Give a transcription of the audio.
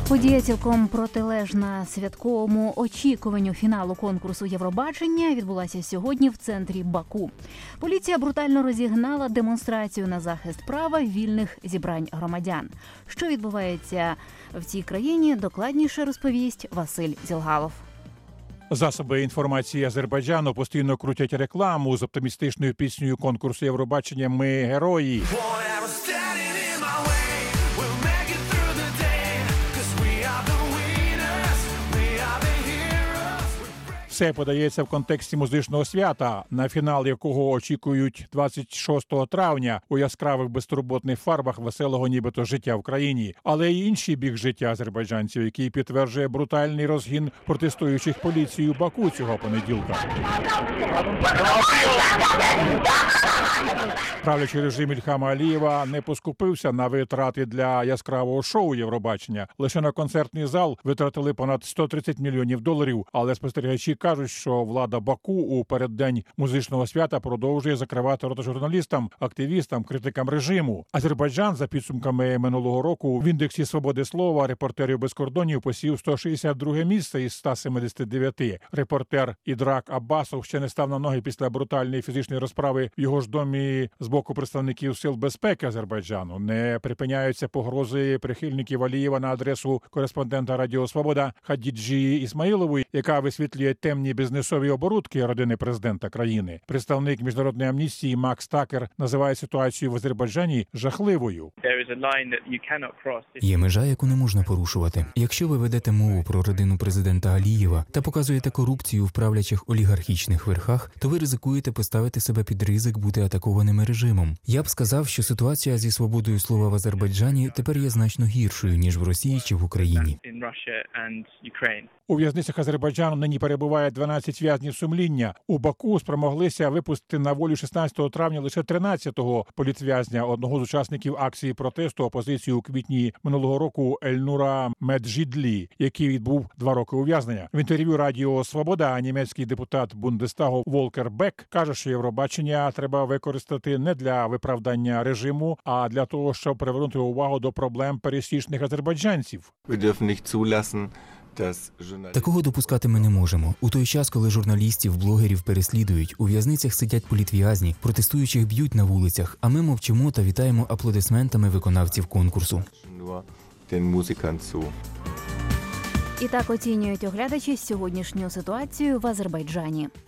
Подія цілком протилежна святковому очікуванню фіналу конкурсу Євробачення відбулася сьогодні в центрі Баку. Поліція брутально розігнала демонстрацію на захист права вільних зібрань громадян. Що відбувається в цій країні, докладніше розповість Василь Зілгалов. Засоби інформації Азербайджану постійно крутять рекламу з оптимістичною піснею конкурсу Євробачення «Ми герої». Все подається в контексті музичного свята, на фінал якого очікують 26 травня у яскравих безтурботних фарбах веселого нібито життя в країні. Але й інший бік життя азербайджанців, який підтверджує брутальний розгін протестуючих поліцією Баку цього понеділка. Правлячий режим Ільхама Алієва не поскупився на витрати для яскравого шоу Євробачення. Лише на концертний зал витратили понад $130 мільйонів, але спостерігачі кажуть, що влада Баку у переддень музичного свята продовжує закривати рота журналістам, активістам, критикам режиму. Азербайджан, за підсумками минулого року, в індексі свободи слова «Репортерів без кордонів» посів 162 місце із 179. Репортер Ідрак Аббасов ще не став на ноги після брутальної фізичної розправи в його ж домі з боку представників сил безпеки Азербайджану. Не припиняються погрози прихильників Алієва на адресу кореспондента Радіо Свобода Хадіджі Ісмаїлової, яка висвітлює темні бізнесові оборудки родини президента країни. Представник Міжнародної амністії Макс Такер називає ситуацію в Азербайджані жахливою. Є межа, яку не можна порушувати. Якщо ви ведете мову про родину президента Алієва та показуєте корупцію в правлячих олігархічних верхах, то ви ризикуєте поставити себе під ризик бути атакованими режимом. Я б сказав, що ситуація зі свободою слова в Азербайджані тепер є значно гіршою, ніж в Росії чи в Україні. У в'язницях Азербайджану нині перебуває 12 в'язнів сумління. У Баку спромоглися випустити на волю 16 травня лише 13-го політв'язня, одного з учасників акції протесту опозиції у квітні минулого року Ельнура Меджідлі, який відбув 2 роки ув'язнення. В інтерв'ю Радіо Свобода німецький депутат Бундестагу Волкер Бек каже, що Євробачення треба використати не для виправдання режиму, а для того, щоб привернути увагу до проблем пересічних азербайджанців. Такого допускати ми не можемо. У той час, коли журналістів, блогерів переслідують, у в'язницях сидять політв'язні, протестуючих б'ють на вулицях, а ми мовчимо та вітаємо аплодисментами виконавців конкурсу. І так оцінюють оглядачі сьогоднішню ситуацію в Азербайджані.